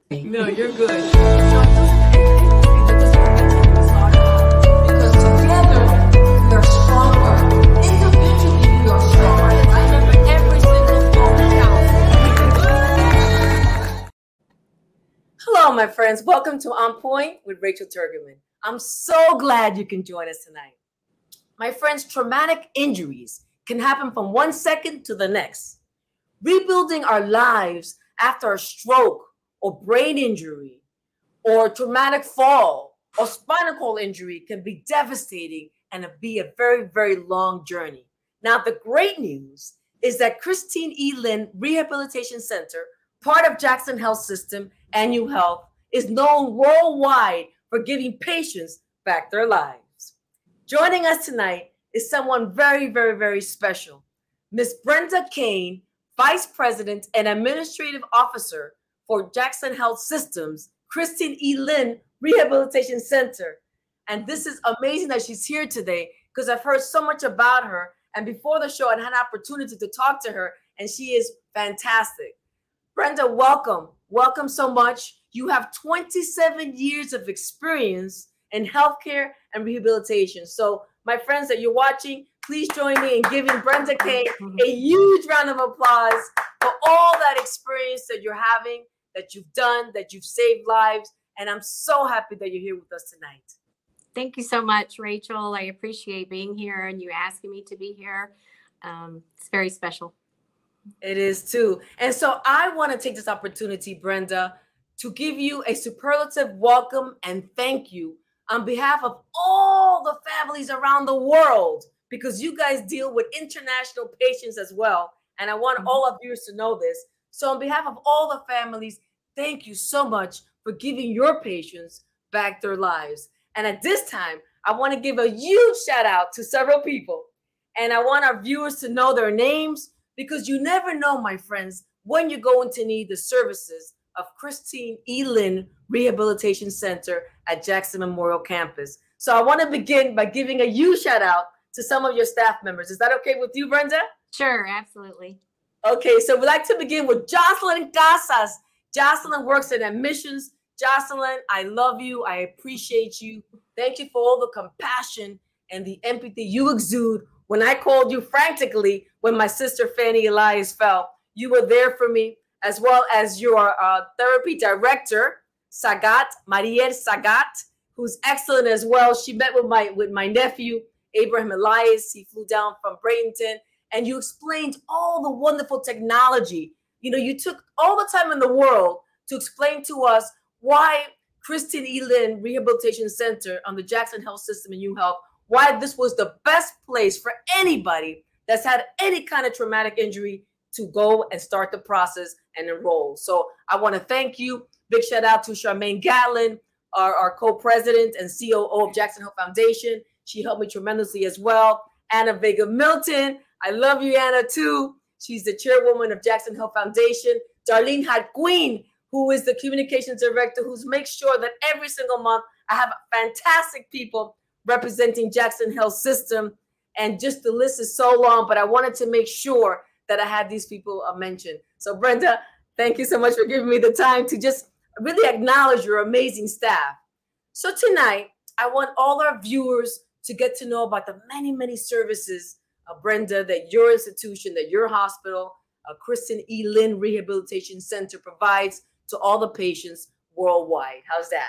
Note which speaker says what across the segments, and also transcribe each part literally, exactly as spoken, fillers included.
Speaker 1: No, you're good. So I don't have anything that this happens to me because together we are stronger. Individually we are stronger. I remember every single phone count. Hello, my friends. Welcome to On Point with Rachel Turgerman. I'm so glad you can join us tonight. My friends, traumatic injuries can happen from one second to the next. Rebuilding our lives after a stroke or brain injury or traumatic fall or spinal cord injury can be devastating and be a very, very long journey. Now, the great news is that Christine E. Lynn Rehabilitation Center, part of Jackson Health System and U Health, is known worldwide for giving patients back their lives. Joining us tonight is someone very, very, very special. Miss Brenda Kane, Vice President and Administrative Officer for Jackson Health Systems, Christine E. Lynn Rehabilitation Center. And this is amazing that she's here today because I've heard so much about her. And before the show, I had an opportunity to talk to her, and she is fantastic. Brenda, welcome. Welcome so much. You have twenty-seven years of experience in healthcare and rehabilitation. So, my friends that you're watching, please join me in giving Brenda Kane a huge round of applause for all that experience that you're having, that you've done, that you've saved lives. And I'm so happy that you're here with us tonight.
Speaker 2: Thank you so much, Rachel. I appreciate being here and you asking me to be here. Um, it's very special.
Speaker 1: It is too. And so I want to take this opportunity, Brenda, to give you a superlative welcome and thank you on behalf of all the families around the world, because you guys deal with international patients as well. And I want all of you to know this. So on behalf of all the families, thank you so much for giving your patients back their lives. And at this time, I want to give a huge shout out to several people. And I want our viewers to know their names, because you never know, my friends, when you're going to need the services of Christine E. Lynn Rehabilitation Center at Jackson Memorial Campus. So I want to begin by giving a huge shout out to some of your staff members. Is that okay with you, Brenda?
Speaker 2: Sure, absolutely.
Speaker 1: Okay, so we'd like to begin with Jocelyn Casas. Jocelyn works in admissions. Jocelyn, I love you. I appreciate you. Thank you for all the compassion and the empathy you exude. When I called you frantically when my sister Fanny Elias fell, you were there for me, as well as your uh, therapy director, Sagat, Mariel Sagat, who's excellent as well. She met with my with my nephew, Abraham Elias. He flew down from Bradenton, and you explained all the wonderful technology. You know, you took all the time in the world to explain to us why Christine E. Lynn Rehabilitation Center on the Jackson Health System and U Health, why this was the best place for anybody that's had any kind of traumatic injury to go and start the process and enroll. So I want to thank you. Big shout out to Charmaine Gatlin, our, our co-president and C O O of Jackson Health Foundation. She helped me tremendously as well. Anna Vega Milton. I love you, Anna, too. She's the chairwoman of Jackson Health Foundation. Darlene Hadqueen, who is the communications director, who makes sure that every single month I have fantastic people representing Jackson Health System. And just the list is so long, but I wanted to make sure that I had these people mentioned. So Brenda, thank you so much for giving me the time to just really acknowledge your amazing staff. So tonight, I want all our viewers to get to know about the many, many services, uh, Brenda, that your institution, that your hospital, uh, Christine E. Lynn Rehabilitation Center provides to all the patients worldwide. How's that?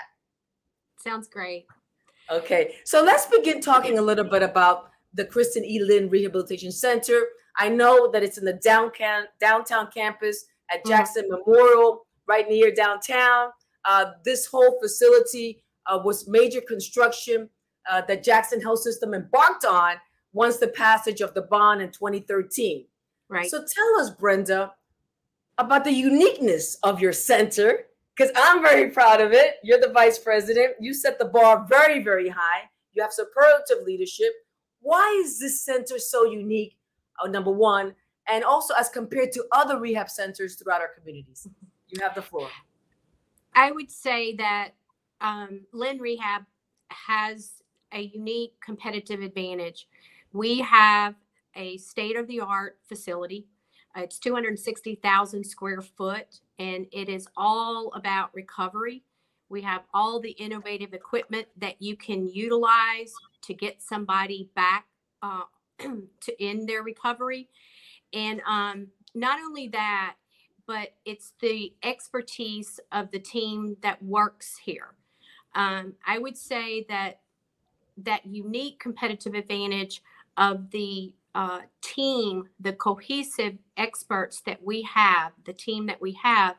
Speaker 2: Sounds great.
Speaker 1: Okay, so let's begin talking a little bit about the Christine E. Lynn Rehabilitation Center. I know that it's in the downtown downtown campus at Jackson mm-hmm. Memorial, right near downtown. Uh, this whole facility uh, was major construction uh, that Jackson Health System embarked on once the passage of the bond in twenty thirteen.
Speaker 2: Right.
Speaker 1: So tell us, Brenda, about the uniqueness of your center, because I'm very proud of it. You're the vice president. You set the bar very, very high. You have superlative leadership. Why is this center so unique, uh, number one, and also as compared to other rehab centers throughout our communities? You have the floor.
Speaker 2: I would say that um, Lynn Rehab has a unique competitive advantage. We have a state-of-the-art facility. It's two hundred sixty thousand square foot, and it is all about recovery. We have all the innovative equipment that you can utilize to get somebody back uh, to in their recovery. And um, not only that, but it's the expertise of the team that works here. Um, I would say that that unique competitive advantage of the uh, team, the cohesive experts that we have, the team that we have,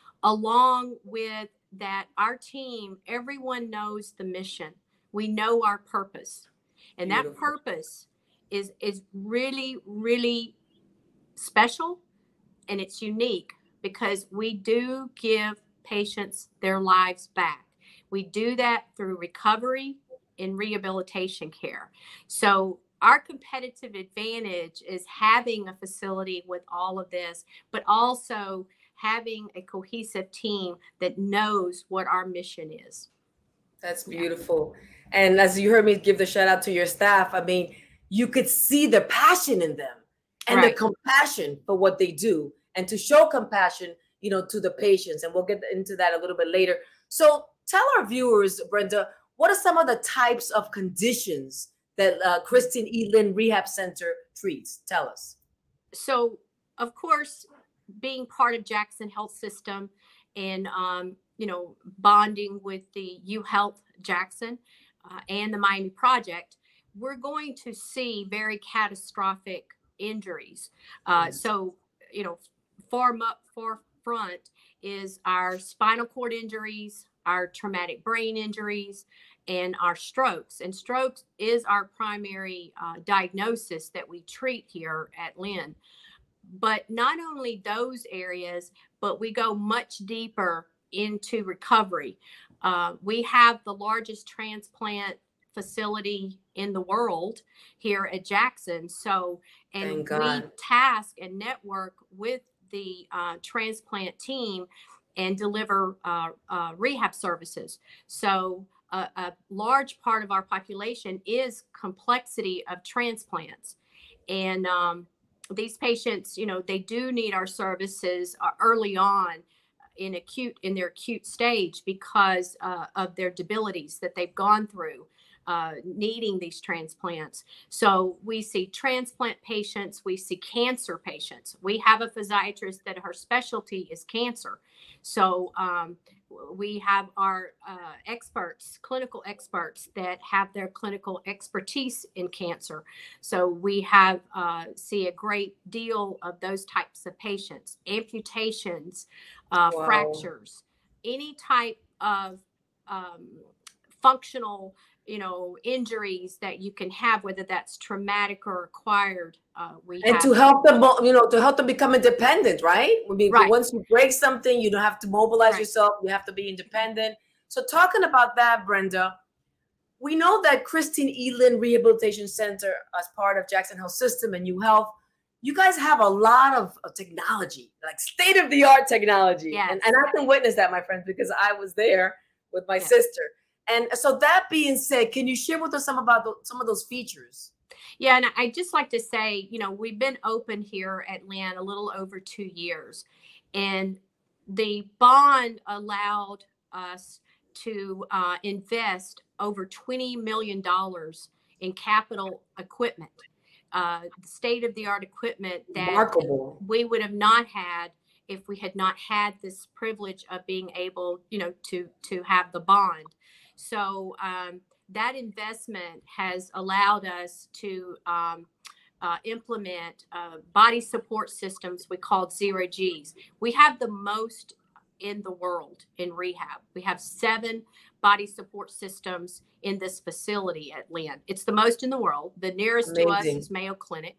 Speaker 2: along with that our team, everyone knows the mission. We know our purpose. And
Speaker 1: Beautiful.
Speaker 2: that purpose is, is really, really special, and it's unique because we do give patients their lives back. We do that through recovery and rehabilitation care. So our competitive advantage is having a facility with all of this, but also having a cohesive team that knows what our mission is.
Speaker 1: That's beautiful. Yeah. And as you heard me give the shout out to your staff, I mean, you could see the passion in them and right. the compassion for what they do, and to show compassion, you know, to the patients. And we'll get into that a little bit later. So tell our viewers, Brenda, what are some of the types of conditions that uh, Christine E. Lynn Rehab Center treats? Tell us.
Speaker 2: So, of course, being part of Jackson Health System and, um, you know, bonding with the UHealth Jackson uh, and the Miami Project, we're going to see very catastrophic injuries. Uh, yes. So, you know, far up forefront is our spinal cord injuries, our traumatic brain injuries, and our strokes. And strokes is our primary uh, diagnosis that we treat here at Lynn. But not only those areas, but we go much deeper into recovery. Uh, we have the largest transplant facility in the world here at Jackson. So, and we task and network with the uh, transplant team and deliver uh, uh, rehab services. So a, a large part of our population is complexity of transplants. And um, these patients, you know, they do need our services uh, early on in acute, in their acute stage because uh, of their debilities that they've gone through. Uh, needing these transplants. So we see transplant patients, we see cancer patients. We have a physiatrist that her specialty is cancer. So um, we have our uh, experts, clinical experts that have their clinical expertise in cancer. So we have uh, see a great deal of those types of patients, amputations, uh, wow. fractures, any type of um, functional you know, injuries that you can have, whether that's traumatic or acquired. Uh, we
Speaker 1: and
Speaker 2: have,
Speaker 1: to help them, you know, to help them become independent, right? I mean,
Speaker 2: right.
Speaker 1: once you break something, you don't have to mobilize right. yourself. You have to be independent. So talking about that, Brenda, we know that Christine E. Lynn Rehabilitation Center, as part of Jackson Health System and UHealth, you guys have a lot of, of technology, like state-of-the-art technology.
Speaker 2: Yes.
Speaker 1: And, and I can witness that, my friends, because I was there with my yes. sister. And so that being said, can you share with us some about the, some of those features?
Speaker 2: Yeah, and I just like to say, you know, we've been open here at Lynn a little over two years, and the bond allowed us to uh, invest over twenty million dollars in capital equipment, uh, state-of-the-art equipment that
Speaker 1: Remarkable.
Speaker 2: we would have not had if we had not had this privilege of being able, you know, to to have the bond. So um, that investment has allowed us to um, uh, implement uh, body support systems we called zero G's. We have the most in the world in rehab. We have seven body support systems in this facility at Lynn. It's the most in the world. The nearest Amazing. to us is Mayo Clinic.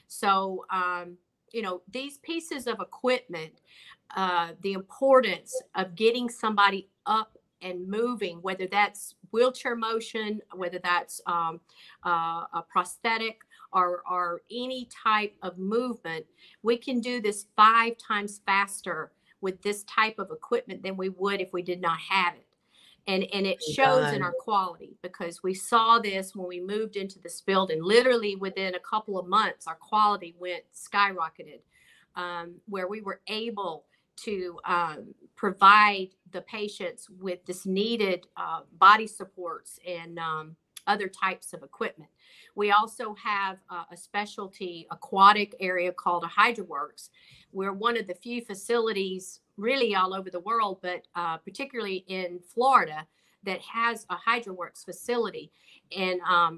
Speaker 2: So, um, you know, these pieces of equipment, uh, the importance of getting somebody up and moving, whether that's wheelchair motion, whether that's um, uh, a prosthetic or, or any type of movement, we can do this five times faster with this type of equipment than we would if we did not have it. And, and it shows in our quality, because we saw this when we moved into this building. Literally within a couple of months, our quality went skyrocketed. um, where we were able to um, provide the patients with this needed uh, body supports and um, other types of equipment. We also have uh, a specialty aquatic area called a HydroWorks. We're one of the few facilities really all over the world, but uh, particularly in Florida, that has a HydroWorks facility. And um,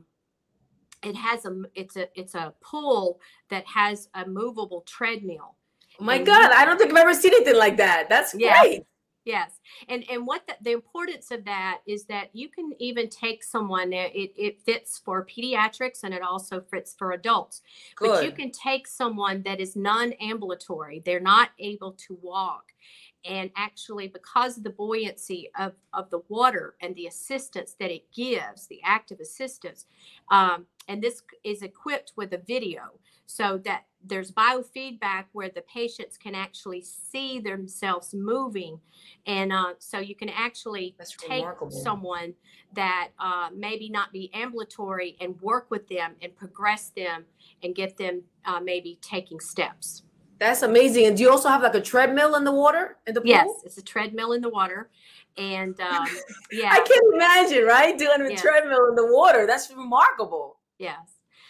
Speaker 2: it has a, it's a, it's a pool that has a movable treadmill.
Speaker 1: Oh my God, I don't think I've ever seen anything like that. That's
Speaker 2: yeah,
Speaker 1: great.
Speaker 2: Yes. And and what the, the importance of that is that you can even take someone, it, it fits for pediatrics and it also fits for adults.
Speaker 1: Good.
Speaker 2: But you can take someone that is non-ambulatory, they're not able to walk. And actually, because of the buoyancy of, of the water and the assistance that it gives, the active assistance, um, and this is equipped with a video so that there's biofeedback where the patients can actually see themselves moving. And uh, so you can actually
Speaker 1: That's
Speaker 2: take
Speaker 1: remarkable.
Speaker 2: someone that uh, maybe not be ambulatory and work with them and progress them and get them uh, maybe taking steps.
Speaker 1: That's amazing. And do you also have like a treadmill in the water, in the pool?
Speaker 2: Yes, it's a treadmill in the water. And um, yeah.
Speaker 1: I can't imagine, right? Doing a
Speaker 2: yes.
Speaker 1: treadmill in the water. That's remarkable.
Speaker 2: Yes.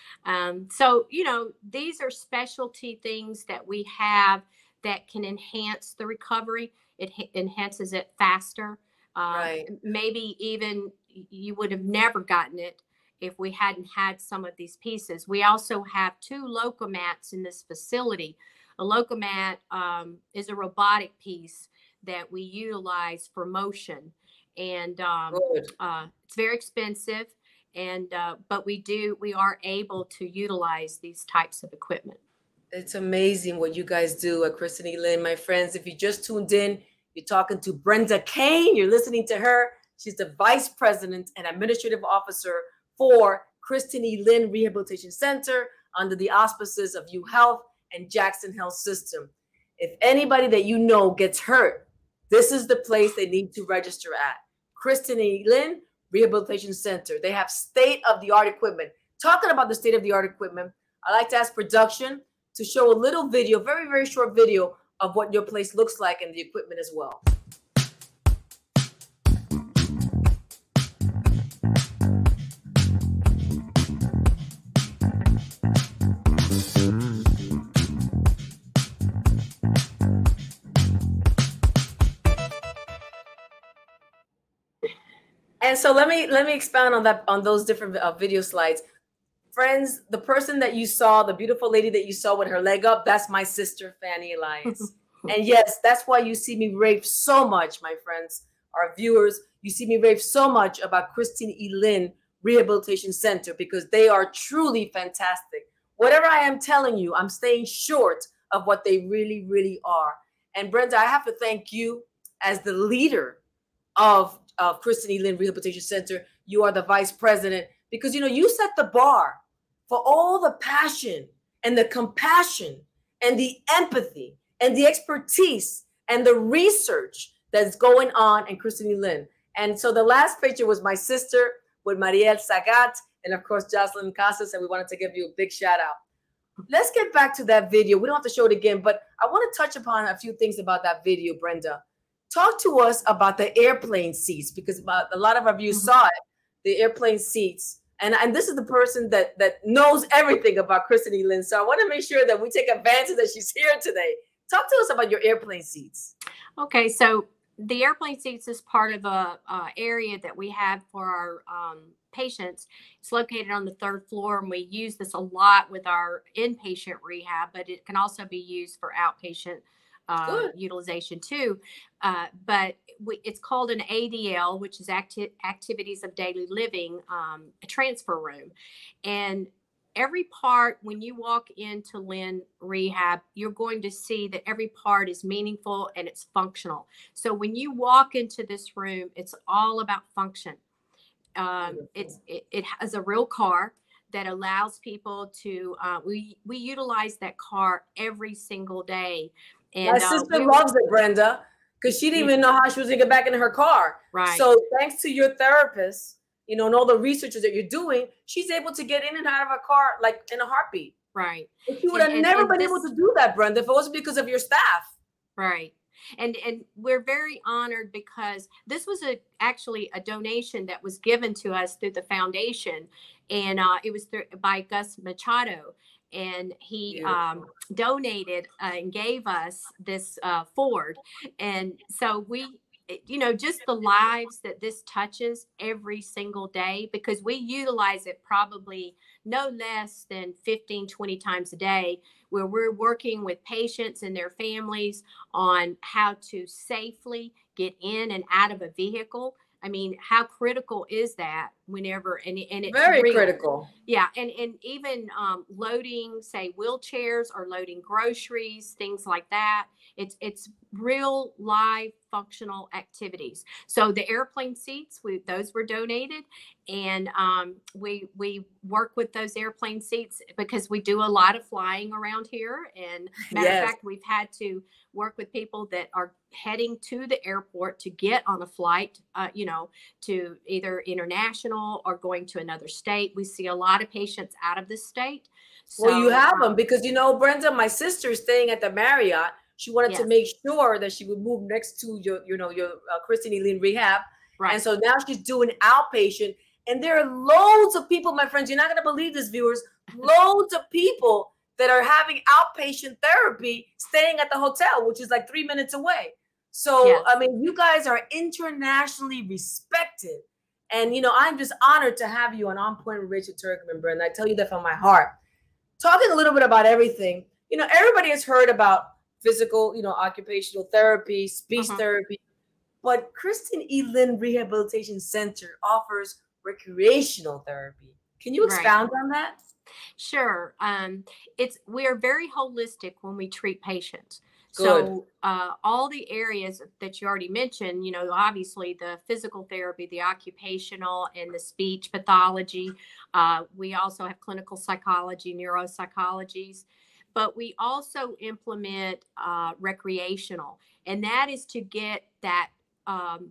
Speaker 2: Um, so, you know, these are specialty things that we have that can enhance the recovery. It h- enhances it faster. Uh,
Speaker 1: Right.
Speaker 2: Maybe even you would have never gotten it if we hadn't had some of these pieces. We also have two Locomats in this facility. A Locomat um, is a robotic piece that we utilize for motion. And um, uh, it's very expensive. And uh, but we do, we are able to utilize these types of equipment.
Speaker 1: It's amazing what you guys do at Kristen E. Lynn. My friends, if you just tuned in, you're talking to Brenda Kane. You're listening to her. She's the Vice President and Administrative Officer for Kristen E. Lynn Rehabilitation Center under the auspices of UHealth and Jackson Health System. If anybody that you know gets hurt, this is the place they need to register at. Kristen E. Lynn Rehabilitation Center. They have state-of-the-art equipment. Talking about the state-of-the-art equipment, I like to ask production to show a little video, very, very short video of what your place looks like and the equipment as well. And so let me let me expound on that, on those different uh, video slides. Friends, the person that you saw, the beautiful lady that you saw with her leg up, that's my sister, Fanny Elias. And yes, that's why you see me rave so much, my friends, our viewers. You see me rave so much about Kristen E. Lynn Rehabilitation Center because they are truly fantastic. Whatever I am telling you, I'm staying short of what they really, really are. And Brenda, I have to thank you as the leader of of Kristen E. Lynn Rehabilitation Center. You are the vice president because, you know, you set the bar for all the passion and the compassion and the empathy and the expertise and the research that's going on in Kristen E. Lynn. And so the last picture was my sister with Mariel Sagat and, of course, Jocelyn Casas, and we wanted to give you a big shout out. Let's get back to that video. We don't have to show it again, but I want to touch upon a few things about that video, Brenda. Talk to us about the airplane seats because a lot of our viewers mm-hmm. saw it, the airplane seats. And, and this is the person that, that knows everything about Kristen E. Lynn. So I want to make sure that we take advantage that she's here today. Talk to us about your airplane seats.
Speaker 2: Okay, so the airplane seats is part of a, a area that we have for our um, patients. It's located on the third floor, and we use this a lot with our inpatient rehab, but it can also be used for outpatient Uh, utilization too, uh, but we, it's called an A D L, which is acti- activities of daily living, um, a transfer room. And every part, when you walk into Lynn Rehab, you're going to see that every part is meaningful and it's functional. So when you walk into this room, it's all about function. Um, it's it, it has a real car that allows people to. Uh, we we utilize that car every single day. And,
Speaker 1: my sister uh, we loves it, Brenda, because she didn't yeah. even know how she was going to get back in her car.
Speaker 2: Right.
Speaker 1: So thanks to your therapist, you know, and all the researchers that you're doing, she's able to get in and out of her car like in a heartbeat.
Speaker 2: Right.
Speaker 1: But you would
Speaker 2: And
Speaker 1: have
Speaker 2: and
Speaker 1: never
Speaker 2: and
Speaker 1: been able
Speaker 2: this
Speaker 1: to do that, Brenda, if it wasn't because of your staff.
Speaker 2: right. And and we're very honored because this was a actually a donation that was given to us through the foundation, and uh, it was through, by Gus Machado, and he um,
Speaker 1: Beautiful.
Speaker 2: donated uh, and gave us this uh, Ford, and so we. You know, just the lives that this touches every single day, because we utilize it probably no less than fifteen, twenty times a day, where we're working with patients and their families on how to safely get in and out of a vehicle. I mean, how critical is that whenever, and, and it's
Speaker 1: Very
Speaker 2: real.
Speaker 1: critical.
Speaker 2: Yeah. And, and even um, loading, say, wheelchairs or loading groceries, things like that. It's, it's real live functional activities. So the airplane seats, we, those were donated, and um, we, we work with those airplane seats because we do a lot of flying around here. And matter
Speaker 1: Yes.
Speaker 2: of fact, we've had to work with people that are heading to the airport to get on a flight, uh, you know, to either international or going to another state. We see a lot of patients out of the state. So,
Speaker 1: Well, you have them
Speaker 2: um,
Speaker 1: because, you know, Brenda, my sister is staying at the Marriott. She wanted to
Speaker 2: yes,
Speaker 1: make sure that she would move next to your, you know, your uh, Christine Eileen rehab. And
Speaker 2: right.
Speaker 1: so now she's doing outpatient. And there are loads of people, my friends, you're not going to believe this, viewers, loads of people that are having outpatient therapy staying at the hotel, which is like three minutes away. So,
Speaker 2: Yes.
Speaker 1: I mean, you guys are internationally respected. And, you know, I'm just honored to have you on On Point with Rachel Turkman, Brenda. I tell you that from my heart. Talking a little bit about everything, you know, everybody has heard about physical, you know, occupational therapy, speech
Speaker 2: Mhm.
Speaker 1: therapy, but Christine Eileen Rehabilitation Center offers recreational therapy. Can you
Speaker 2: Right.
Speaker 1: expound on that?
Speaker 2: Sure. Um, it's we are very holistic when we treat patients.
Speaker 1: Good.
Speaker 2: So uh, all the areas that you already mentioned, you know, obviously the physical therapy, the occupational, and the speech pathology. Uh, we also have clinical psychology, neuropsychologies, but we also implement uh, recreational, and that is to get that. Um,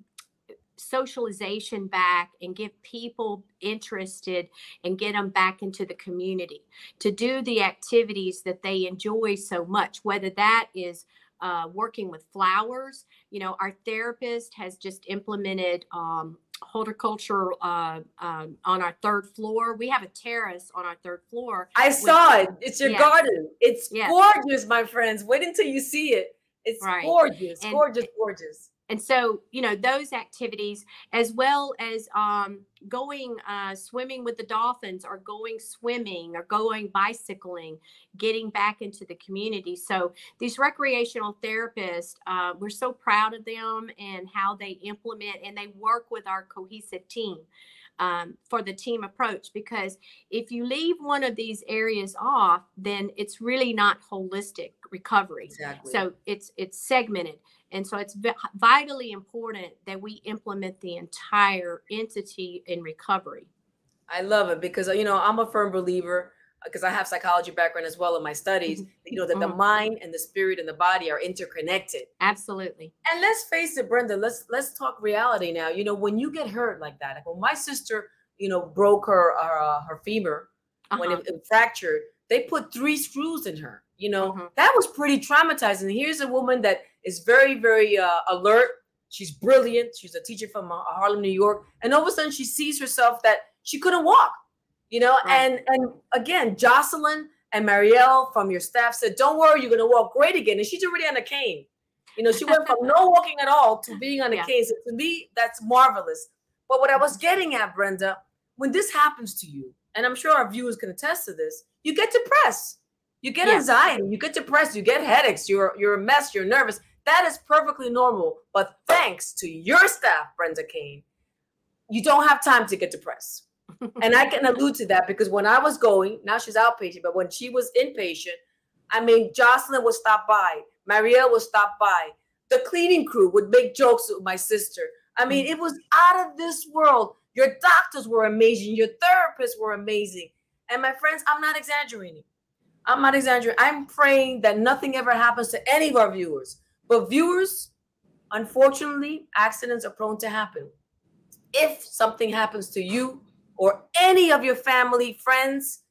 Speaker 2: socialization back and get people interested and get them back into the community to do the activities that they enjoy so much, whether that is uh, working with flowers. You know, our therapist has just implemented um, horticulture uh, um, on our third floor. We have a terrace on our third floor.
Speaker 1: I
Speaker 2: With,
Speaker 1: saw it. It's your
Speaker 2: yes,
Speaker 1: garden. It's
Speaker 2: yes,
Speaker 1: gorgeous, my friends. Wait until you see it. It's
Speaker 2: right.
Speaker 1: gorgeous,
Speaker 2: And
Speaker 1: gorgeous, gorgeous.
Speaker 2: And so, you know, those activities, as well as um, going uh, swimming with the dolphins, or going swimming, or going bicycling, getting back into the community. So these recreational therapists, uh, we're so proud of them and how they implement, and they work with our cohesive team um, for the team approach. Because if you leave one of these areas off, then it's really not holistic recovery.
Speaker 1: Exactly.
Speaker 2: So it's it's segmented. And so it's v- vitally important that we implement the entire entity in recovery.
Speaker 1: I love it because, you know, I'm a firm believer, because I have psychology background as well in my studies,
Speaker 2: Mhm.
Speaker 1: you know, that the
Speaker 2: Mhm.
Speaker 1: mind and the spirit and the body are interconnected.
Speaker 2: Absolutely.
Speaker 1: And let's face it, Brenda, let's let's talk reality now. You know, when you get hurt like that, like when my sister, you know, broke her uh, her femur, when
Speaker 2: Uh-huh.
Speaker 1: it, it fractured, they put three screws in her. You know,
Speaker 2: Mhm.
Speaker 1: that was pretty traumatizing. Here's a woman that is very, very uh, alert. She's brilliant. She's a teacher from uh, Harlem, New York, and all of a sudden she sees herself that she couldn't walk. You know,
Speaker 2: Right.
Speaker 1: and and again, Jocelyn and Marielle from your staff said, "Don't worry, you're gonna walk great again." And she's already on a cane. You know, she went from no walking at all to being on a
Speaker 2: Yeah.
Speaker 1: cane. So to me, that's marvelous. But what I was getting at, Brenda, when this happens to you, and I'm sure our viewers can attest to this, you get depressed, you get
Speaker 2: Yes.
Speaker 1: anxiety, you get depressed, you get headaches, you're you're a mess, you're nervous. That is perfectly normal. But thanks to your staff, Brenda Kane, you don't have time to get depressed. And I can allude to that because when I was going, now she's outpatient, but when she was inpatient, I mean, Jocelyn would stop by, Marielle would stop by, the cleaning crew would make jokes with my sister. I mean, it was out of this world. Your doctors were amazing, your therapists were amazing. And my friends, I'm not exaggerating. I'm not exaggerating. I'm praying that nothing ever happens to any of our viewers. But viewers, unfortunately, accidents are prone to happen. If something happens to you or any of your family, friends,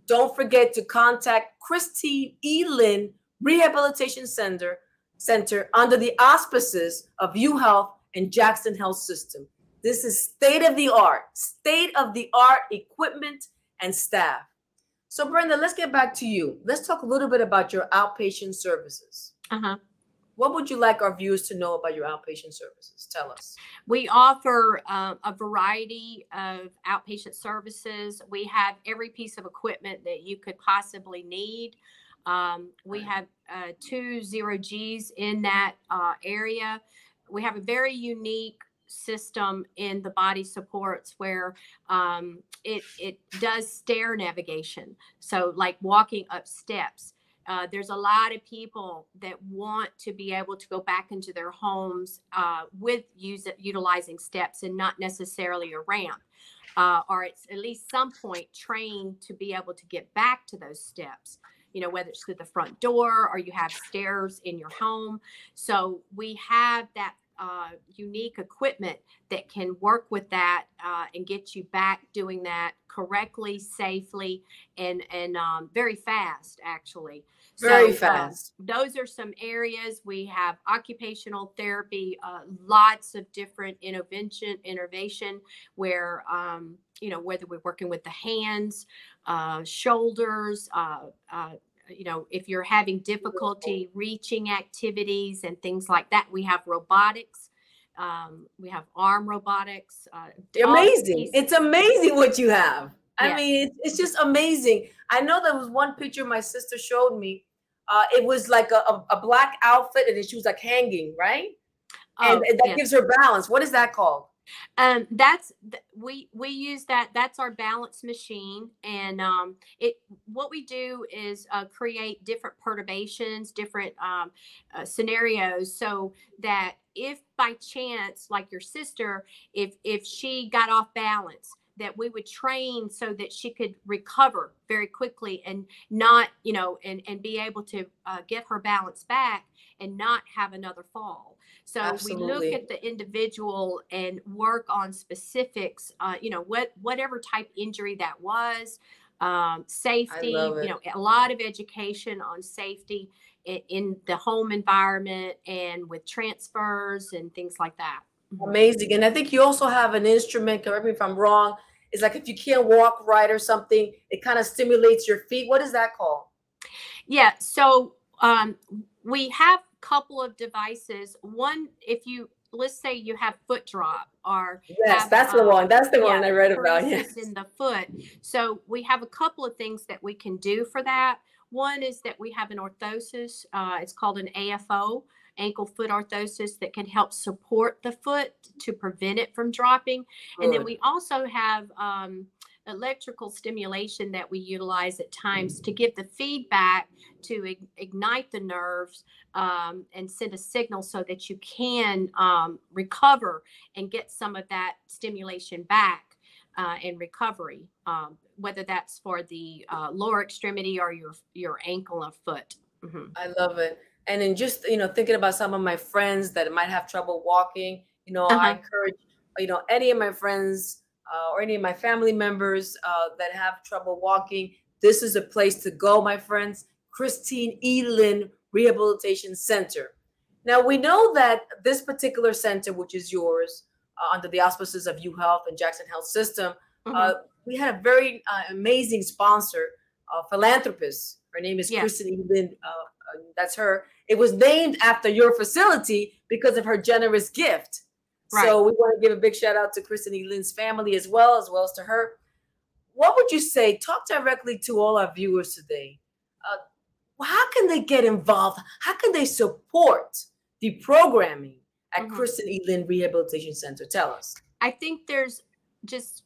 Speaker 1: don't forget to contact Christine E. Lynn Rehabilitation Center, Center under the auspices of UHealth and Jackson Health System. This is state-of-the-art, state-of-the-art equipment and staff. So Brenda, let's get back to you. Let's talk a little bit about your outpatient services.
Speaker 2: Uh-huh.
Speaker 1: What would you like our viewers to know about your outpatient services? Tell us.
Speaker 2: We offer uh, a variety of outpatient services. We have every piece of equipment that you could possibly need. Um, we have uh, two zero Gs in that uh, area. We have a very unique system in the body supports where um, it, it does stair navigation. So like walking up steps. Uh, there's a lot of people that want to be able to go back into their homes uh, with use, utilizing steps and not necessarily a ramp, uh, or it's at least some point trained to be able to get back to those steps, you know, whether it's through the front door or you have stairs in your home. So we have that uh, unique equipment that can work with that uh, and get you back doing that correctly, safely, and, and um, very fast, actually.
Speaker 1: Very
Speaker 2: so,
Speaker 1: fast.
Speaker 2: Uh, those are some areas. We have occupational therapy, uh, lots of different intervention, innovation where, um, you know, whether we're working with the hands, uh, shoulders, uh, uh, you know, if you're having difficulty reaching activities and things like that, we have robotics. Um, we have arm robotics. Uh,
Speaker 1: amazing. It's amazing what you have. I
Speaker 2: yes.
Speaker 1: mean, it's, it's just amazing. I know there was one picture my sister showed me. Uh, it was like a, a, a black outfit and then she was like hanging, right? And,
Speaker 2: oh,
Speaker 1: and that
Speaker 2: yes.
Speaker 1: gives her balance. What is that called?
Speaker 2: Um, that's we we use that. That's our balance machine, and um, it. What we do is uh, create different perturbations, different um, uh, scenarios, so that if by chance, like your sister, if if she got off balance, that we would train so that she could recover very quickly and not, you know, and and be able to uh, get her balance back and not have another fall. So Absolutely. We look at the individual and work on specifics, uh, you know, what whatever type injury that was, um, safety, you know, a lot of education on safety in, in the home environment and with transfers and things like that.
Speaker 1: Amazing. And I think you also have an instrument, correct me if I'm wrong, it's like if you can't walk right or something, it kind of stimulates your feet. What is that called?
Speaker 2: Yeah. So um, we have a couple of devices. One, if you, let's say you have foot drop or
Speaker 1: yes,
Speaker 2: have,
Speaker 1: that's the
Speaker 2: um,
Speaker 1: one. That's the
Speaker 2: yeah,
Speaker 1: one I read about. Yes.
Speaker 2: In the foot. So we have a couple of things that we can do for that. One is that we have an orthosis. Uh, it's called an A F O, ankle foot orthosis, that can help support the foot to prevent it from dropping. Good. And then we also have um, electrical stimulation that we utilize at times to give the feedback to ig- ignite the nerves um, and send a signal so that you can um, recover and get some of that stimulation back uh, in recovery, um, whether that's for the uh, lower extremity or your, your ankle or foot. Mm-hmm.
Speaker 1: I love it. And then just, you know, thinking about some of my friends that might have trouble walking, you know, uh-huh. I encourage, you know, any of my friends uh, or any of my family members uh, that have trouble walking, this is a place to go, my friends. Christine E. Lynn Rehabilitation Center. Now, we know that this particular center, which is yours, uh, under the auspices of UHealth and Jackson Health System, mm-hmm. uh, we had a very uh, amazing sponsor, a philanthropist. Her name is yes. Christine E. Lynn. Uh, uh, that's her. It was named after your facility because of her generous gift. Right. So we want to give a big shout out to Christine E. Lynn's family as well, as well as to her. What would you say? Talk directly to all our viewers today. Uh, how can they get involved? How can they support the programming at mm-hmm. Christine E. Lynn Rehabilitation Center? Tell us.
Speaker 2: I think there's just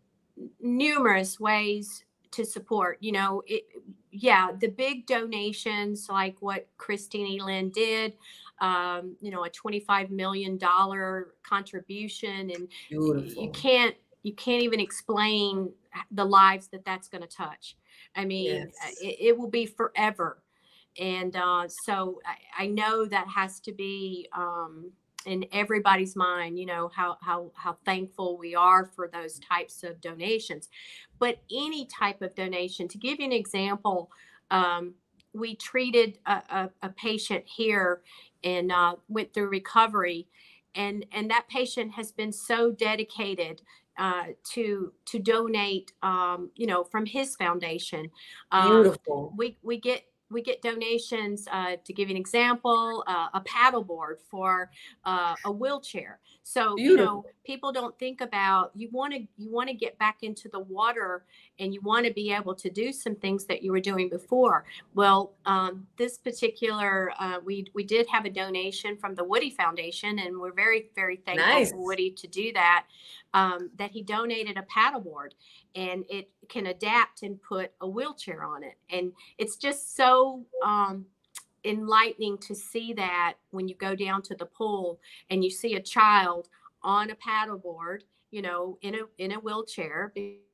Speaker 2: numerous ways to support, you know, it, yeah, the big donations like what Christine E. Lynn did, um, you know, a twenty-five million dollars contribution, and Beautiful. you can't, you can't even explain the lives that that's going to touch. I mean, yes. it, it will be forever. And uh, so I, I know that has to be, um, in everybody's mind, you know, how, how, how thankful we are for those types of donations. But any type of donation, to give you an example, um, we treated a, a, a patient here and uh, went through recovery. And, and that patient has been so dedicated uh, to to donate, um, you know, from his foundation. Um,
Speaker 1: Beautiful.
Speaker 2: We we get we get donations. Uh, to give you an example, uh, a paddleboard for uh, a wheelchair. So
Speaker 1: Beautiful.
Speaker 2: you know, people don't think about you want to you want to get back into the water and you want to be able to do some things that you were doing before. Well, um, this particular uh, we we did have a donation from the Woody Foundation, and we're very very thankful
Speaker 1: Nice.
Speaker 2: for Woody to do that. Um, that he donated a paddleboard, and it can adapt and put a wheelchair on it, and it's just so um, enlightening to see that when you go down to the pool and you see a child on a paddleboard, you know, in a in a wheelchair.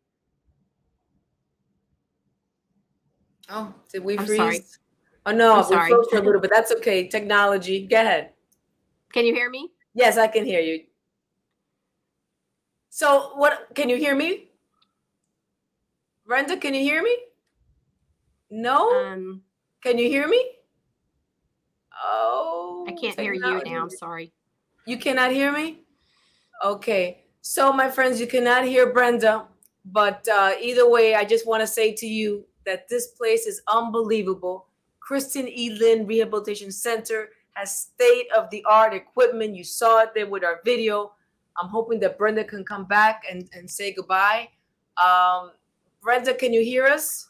Speaker 1: Oh, did we
Speaker 2: I'm
Speaker 1: freeze?
Speaker 2: sorry.
Speaker 1: Oh no,
Speaker 2: I'm
Speaker 1: we
Speaker 2: sorry.
Speaker 1: froze for a little bit. That's okay. Technology. Go ahead.
Speaker 2: Can you hear me?
Speaker 1: Yes, I can hear you. So what, can you hear me? Brenda, can you hear me? No?
Speaker 2: Um,
Speaker 1: Can you hear me? Oh.
Speaker 2: I can't hear you
Speaker 1: technology.
Speaker 2: now. I'm sorry.
Speaker 1: You cannot hear me? Okay. So my friends, you cannot hear Brenda, but uh, either way, I just want to say to you that this place is unbelievable. Kristen E. Lynn Rehabilitation Center has state-of-the-art equipment. You saw it there with our video. I'm hoping that Brenda can come back and, and say goodbye. Um, Brenda, can you hear us?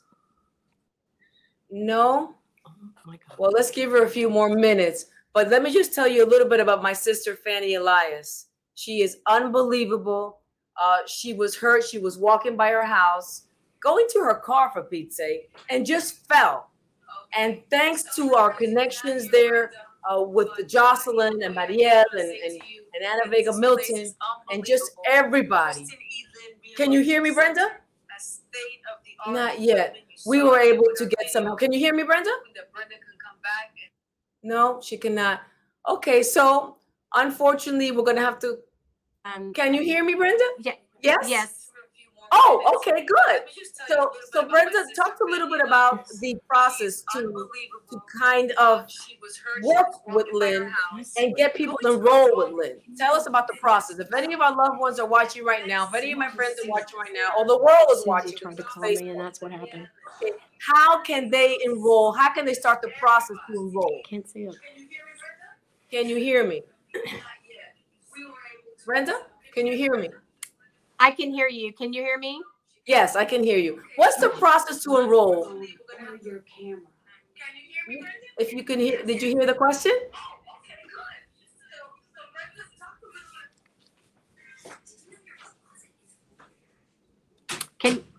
Speaker 1: No?
Speaker 2: Oh my God.
Speaker 1: Well, let's give her a few more minutes. But let me just tell you a little bit about my sister, Fanny Elias. She is unbelievable. Uh, she was hurt. She was walking by her house, going to her car, for Pete's sake, and just fell. And thanks to our connections there uh, with the Jocelyn and Marielle and, and, and Anna Vega Milton and just everybody. Can you hear me, Brenda? Not yet. We were able to get some help. Can you hear me, Brenda? No, she cannot. Okay, so unfortunately, we're going to have to.
Speaker 2: Um,
Speaker 1: Can you hear me, Brenda?
Speaker 2: yeah.
Speaker 1: Yes?
Speaker 2: Yes.
Speaker 1: Oh, okay, good. So, so Brenda, talk a little bit about the process to, to kind of work with Lynn and get people enrolled with Lynn. Tell us about the process. If any of our loved ones are watching right now, if any of my friends are watching right now, or the world is watching,
Speaker 2: tried to call
Speaker 1: Facebook,
Speaker 2: me, and that's what happened.
Speaker 1: how can they enroll? How can they start the process to enroll?
Speaker 2: Can't see it.
Speaker 1: Can you hear me? Brenda, can you hear me?
Speaker 2: I can hear you. Can you hear me?
Speaker 1: Yes, I can hear you. What's the process to enroll?
Speaker 3: Your camera.
Speaker 1: If you can hear, did you hear the question?
Speaker 2: Can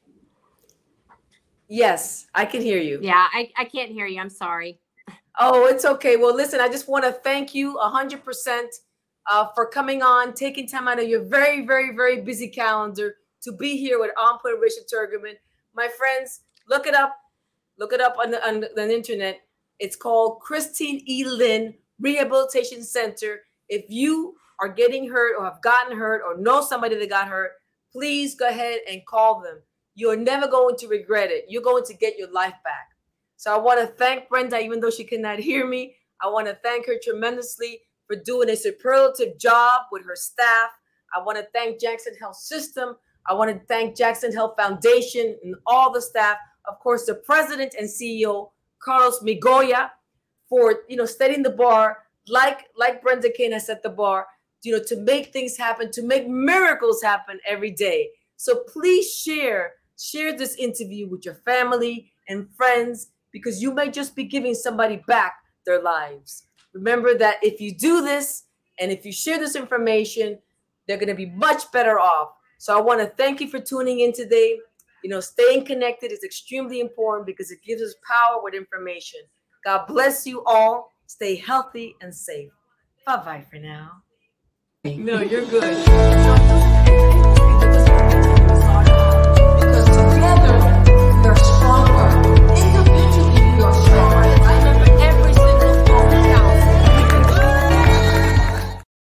Speaker 1: Yes, I can hear you.
Speaker 2: yeah, I, I can't hear you. I'm sorry.
Speaker 1: Oh, it's okay. Well, listen, I just want to thank you one hundred percent uh, for coming on, taking time out of your very, very, very busy calendar to be here with On Point Richard Turgerman. My friends, look it up. Look it up on the, on the internet. It's called Christine E. Lynn Rehabilitation Center. If you are getting hurt or have gotten hurt or know somebody that got hurt, please go ahead and call them. You're never going to regret it. You're going to get your life back. So I want to thank Brenda, even though she cannot hear me. I want to thank her tremendously for doing a superlative job with her staff. I want to thank Jackson Health System. I want to thank Jackson Health Foundation and all the staff. Of course, the president and C E O, Carlos Migoya, for, you know, setting the bar, like, like Brenda Kane has set the bar, you know, to make things happen, to make miracles happen every day. So please share, share this interview with your family and friends, because you may just be giving somebody back their lives. Remember that if you do this and if you share this information, they're going to be much better off. So I want to thank you for tuning in today. You know, staying connected is extremely important because it gives us power with information. God bless you all. Stay healthy and safe. Bye-bye for now. No, you're good.